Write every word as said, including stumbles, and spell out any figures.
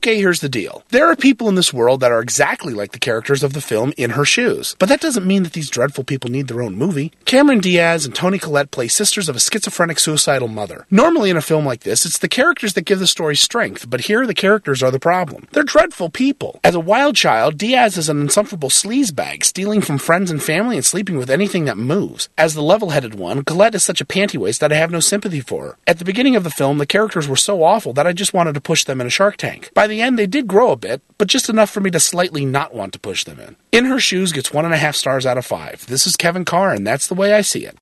Okay, here's the deal. There are people in this world that are exactly like the characters of the film In Her Shoes, but that doesn't mean that these dreadful people need their own movie. Cameron Diaz and Toni Collette play sisters of a schizophrenic suicidal mother. Normally in a film like this, it's the characters that give the story strength, but here the characters are the problem. They're dreadful people. As a wild child, Diaz is an insufferable sleazebag, stealing from friends and family and sleeping with anything that moves. As the level-headed one, Collette is such a pantywaist that I have no sympathy for her. At the beginning of the film, the characters were so awful that I just wanted to push them in a Shark Tank. By the end, they did grow a bit, but just enough for me to slightly not want to push them in. In Her Shoes gets one and a half stars out of five. This is Kevin Carr, and that's the way I see it.